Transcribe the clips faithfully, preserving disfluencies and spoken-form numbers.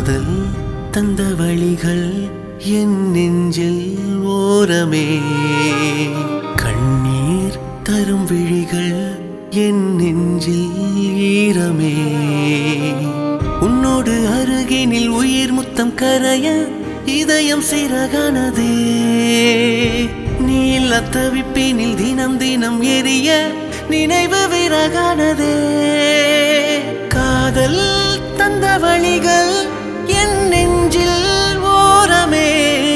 காதல் தந்த வழிகள் என் நெஞ்சில் ஓரமே கண்ணீர் தரும் விழிகள் என் நெஞ்சில் ஈரமே உன்னோடு அருகினில் உயிர் முத்தம் கரைய இதயம் சிறகானதே நீ இல்ல தவிப்பினில் தினம் தினம் எரிய நினைவு விறகானதே காதல் தந்த வழிகள் என் நெஞ்சில் ஓரமே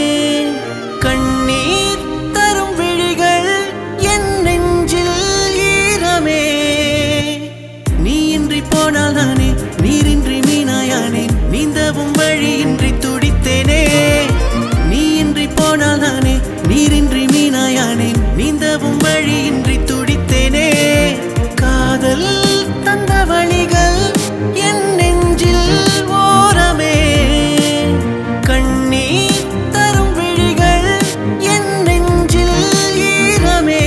கண்ணீர் தரும் விழிகள் என் நெஞ்சில் ஈரமே நீ இன்றி போனால் நானே நீரின்றி மீனாயானே நீந்தவும் வழியின்றி துடித்தேனே நீ இன்றி போனால் நானே நீரின்றி மீனாயானே நீந்தவும் வழியின்றி துடித்தேனே காதல் தந்த வழிகள் என் நெஞ்சில் ஓரமே கண்ணீர் தரும் விழிகள் என் நெஞ்சில் ஈரமே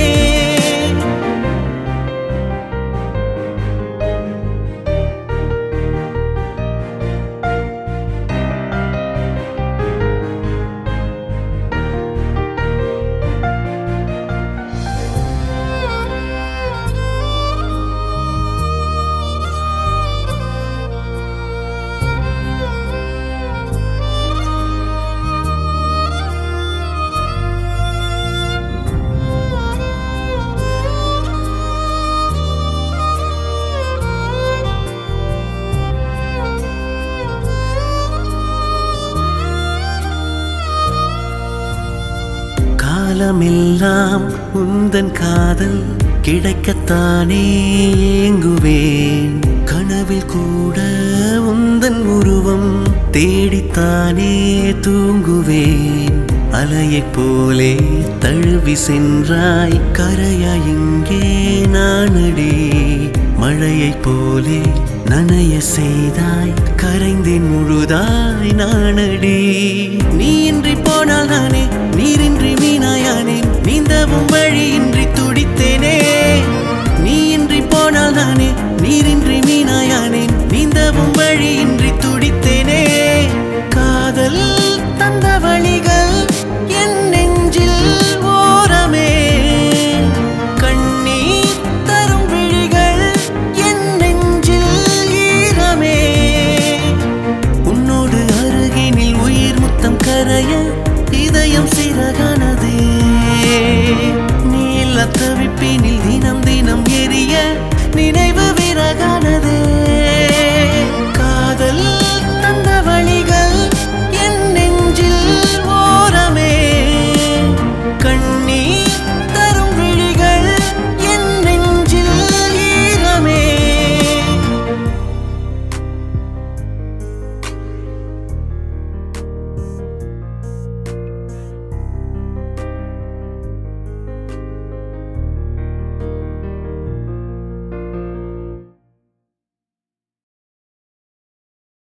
காலமெல்லாம் உந்தன் காதல் கிடைக்கத்தானே ஏங்குவேன் கனவில் கூட உந்தன் உருவம் தேடித்தானே தூங்குவேன் அலையைப் போலே தழுவி சென்றாய் கரையாய் இங்கே நானடி மழையைப் போலே நனைய செய்தாய் கரைந்தேன் முழுதாய் நானடி